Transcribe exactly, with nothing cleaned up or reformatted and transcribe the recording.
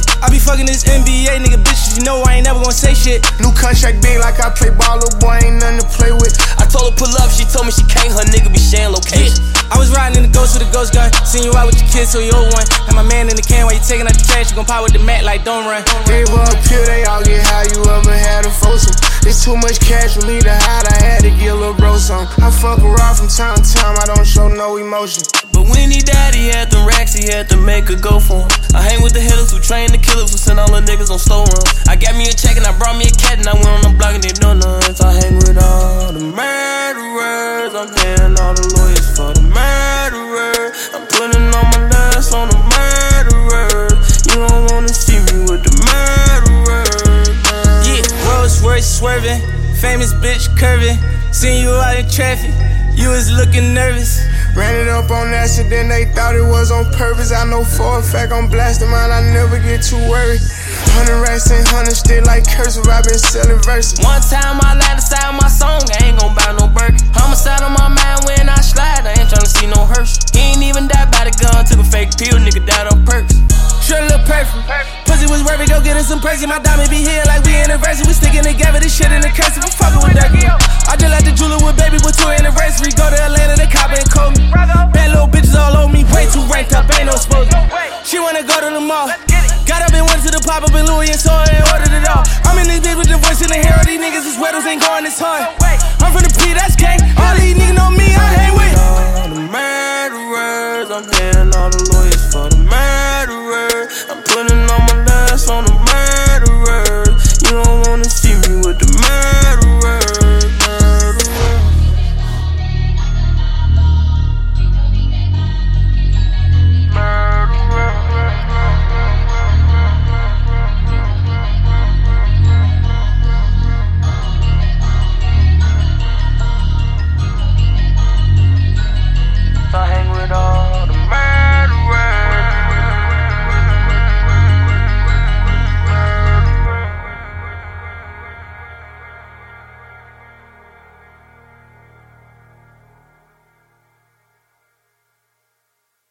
I be fucking this N B A nigga, bitches, you know I ain't never gonna say shit. New contract big like I play ball, little boy, ain't nothing to play with. I told her pull up, she told me she can't, her nigga be sharing location. I was riding in the ghost with a ghost gun, seen you out with your kids, so you old one. And my man in the can while you taking out the trash, you gon' pop with the mat like don't run. Gave her a pill, they all get high, you ever had a foursome. It's too much cash for me to hide, I had to get a little bro some. I fuck around from time to time, I don't show no emotion. But when he died, he had them racks, he had to make a go for him. I hang with the hitters who train the killers who send all the niggas on slow runs. I got me a check and I brought me a cat and I went on the block and they doing nuts. I hang with all the murderers, I'm paying all the lawyers for the murderers. I'm putting all my lust on the murderers. You don't wanna see me with the murderers. Yeah, Rolls Royce swerving, famous bitch curving. Seen you out in traffic, you was looking nervous. Ran it up on accident, they thought it was on purpose. I know for a fact I'm blasting mine, I never get too worried. Hundred racks and hundred still like cursive, I been selling verses. One time I lied inside my song, I ain't gon' buy no burger. Homicide on my mind when I slide, I ain't tryna see no hearse. He ain't even died by the gun, took a fake pill, nigga died on perks. Sure look perfect. Pussy was worth it, go get us some perks. My diamond be here like we anniversary. We sticking together, this shit in the cursive. I'm fucking with that girl. I just like the jeweler with baby with two anniversary. Go to Atlanta, the cop and call me. Bad little bitches all over me, way too ranked up, ain't no smoke. She wanna go to the mall. Got up and went to the pop up in Louis and saw it and ordered it all. I'm in this bitch with the voice in the hair. These niggas is weddles ain't going this hard. I'm from the P, that's gang. All these niggas know me, I hang with all the murderers. I'm paying all the lawyers for the murderers. I'm putting